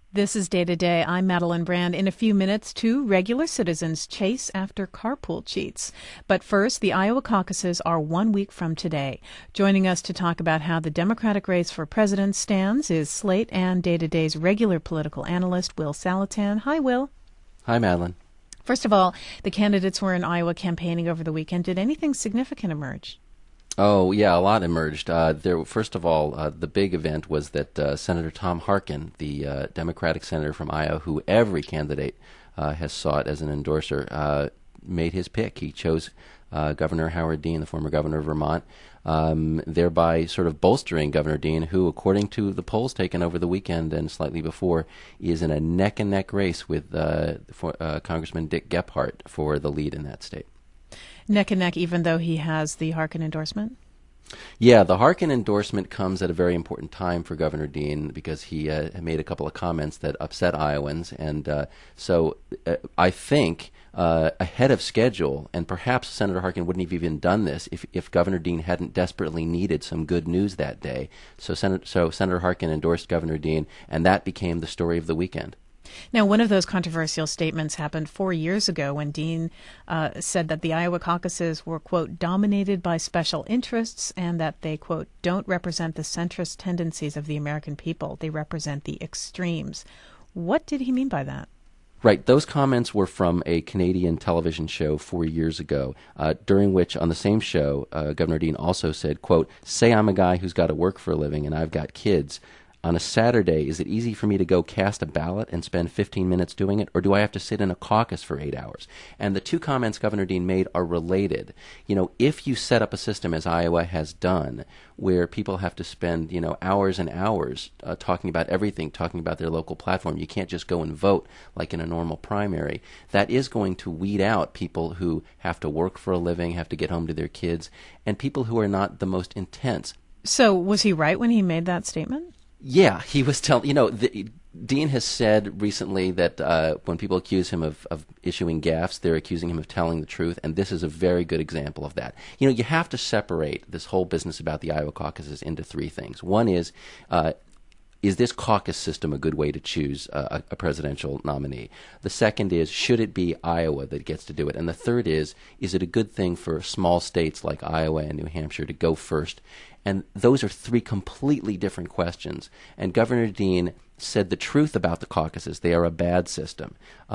This is Day to Day. I'm Madeline Brand. In a few minutes, two regular citizens chase after carpool cheats. But first, the Iowa caucuses are 1 week from today. Joining us to talk about how the Democratic race for president stands is Slate and Day to Day's regular political analyst, Will Saletan. Hi, Will. Hi, Madeline. First of all, the candidates were in Iowa campaigning over the weekend. Did anything significant emerge? Oh, yeah, a lot emerged. First of all, the big event was that Senator Tom Harkin, the Democratic senator from Iowa, who every candidate has sought as an endorser, made his pick. He chose Governor Howard Dean, the former governor of Vermont, thereby sort of bolstering Governor Dean, who, according to the polls taken over the weekend and slightly before, is in a neck-and-neck race with Congressman Dick Gephardt for the lead in that state. Neck and neck, even though he has the Harkin endorsement? Yeah, the Harkin endorsement comes at a very important time for Governor Dean because he made a couple of comments that upset Iowans. And so I think ahead of schedule, and perhaps Senator Harkin wouldn't have even done this if Governor Dean hadn't desperately needed some good news that day. So Senator Harkin endorsed Governor Dean, and that became the story of the weekend. Now, one of those controversial statements happened 4 years ago when Dean said that the Iowa caucuses were, quote, dominated by special interests and that they, quote, don't represent the centrist tendencies of the American people. They represent the extremes. What did he mean by that? Right. Those comments were from a Canadian television show 4 years ago, during which, on the same show, Governor Dean also said, quote, say I'm a guy who's got to work for a living and I've got kids. On a Saturday, is it easy for me to go cast a ballot and spend 15 minutes doing it, or do I have to sit in a caucus for 8 hours? And the two comments Governor Dean made are related. You know, if you set up a system, as Iowa has done, where people have to spend, hours and hours talking about everything, talking about their local platform, you can't just go and vote like in a normal primary. That is going to weed out people who have to work for a living, have to get home to their kids, and people who are not the most intense. So was he right when he made that statement? Yeah, he was telling, Dean has said recently that when people accuse him of issuing gaffes, they're accusing him of telling the truth, and this is a very good example of that. You have to separate this whole business about the Iowa caucuses into three things. One is this caucus system a good way to choose a presidential nominee? The second is, should it be Iowa that gets to do it? And the third is it a good thing for small states like Iowa and New Hampshire to go first? And those are three completely different questions. And Governor Dean said the truth about the caucuses. They are a bad system.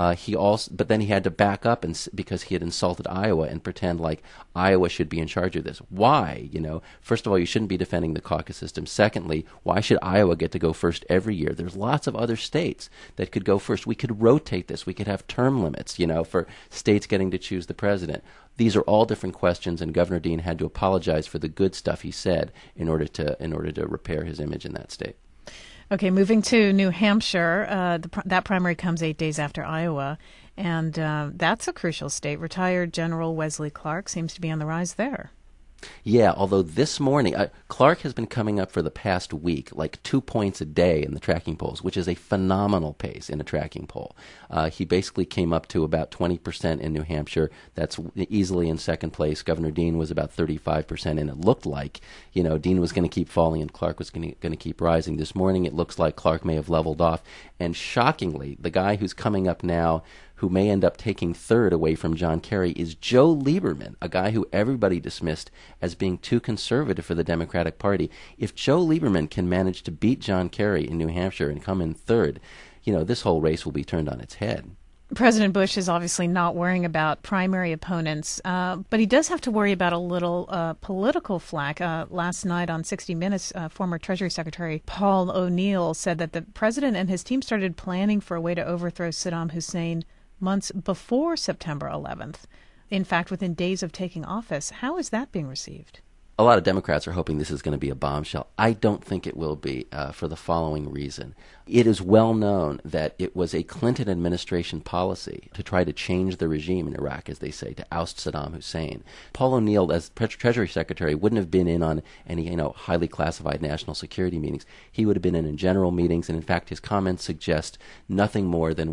But then he had to back up because he had insulted Iowa and pretend like Iowa should be in charge of this. Why? First of all, you shouldn't be defending the caucus system. Secondly, why should Iowa get to go first every year? There's lots of other states that could go first. We could rotate this. We could have term limits, for states getting to choose the president. These are all different questions, and Governor Dean had to apologize for the good stuff he said in order to repair his image in that state. Okay, moving to New Hampshire, that primary comes 8 days after Iowa, and that's a crucial state. Retired General Wesley Clark seems to be on the rise there. Yeah, although this morning, Clark has been coming up for the past week, like 2 points a day in the tracking polls, which is a phenomenal pace in a tracking poll. He basically came up to about 20% in New Hampshire. That's easily in second place. Governor Dean was about 35%, and it looked like, Dean was going to keep falling and Clark was going to keep rising. This morning, it looks like Clark may have leveled off. And shockingly, the guy who's coming up now, who may end up taking third away from John Kerry, is Joe Lieberman, a guy who everybody dismissed as being too conservative for the Democratic Party. If Joe Lieberman can manage to beat John Kerry in New Hampshire and come in third, this whole race will be turned on its head. President Bush is obviously not worrying about primary opponents, but he does have to worry about a little political flack. Last night on 60 Minutes, former Treasury Secretary Paul O'Neill said that the president and his team started planning for a way to overthrow Saddam Hussein months before September 11th. In fact, within days of taking office. How is that being received? A lot of Democrats are hoping this is going to be a bombshell. I don't think it will be for the following reason. It is well known that it was a Clinton administration policy to try to change the regime in Iraq, as they say, to oust Saddam Hussein. Paul O'Neill, as Treasury Secretary, wouldn't have been in on any highly classified national security meetings. He would have been in general meetings, and in fact his comments suggest nothing more than what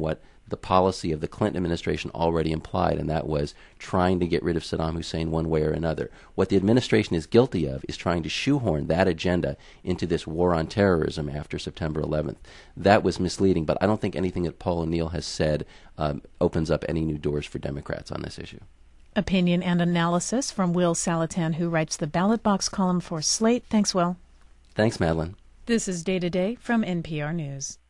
the policy of the Clinton administration already implied, and that was trying to get rid of Saddam Hussein one way or another. What the administration is guilty of is trying to shoehorn that agenda into this war on terrorism after September 11th. That was misleading, but I don't think anything that Paul O'Neill has said opens up any new doors for Democrats on this issue. Opinion and analysis from Will Salatan, who writes the Ballot Box column for Slate. Thanks, Will. Thanks, Madeline. This is Day to Day from NPR News.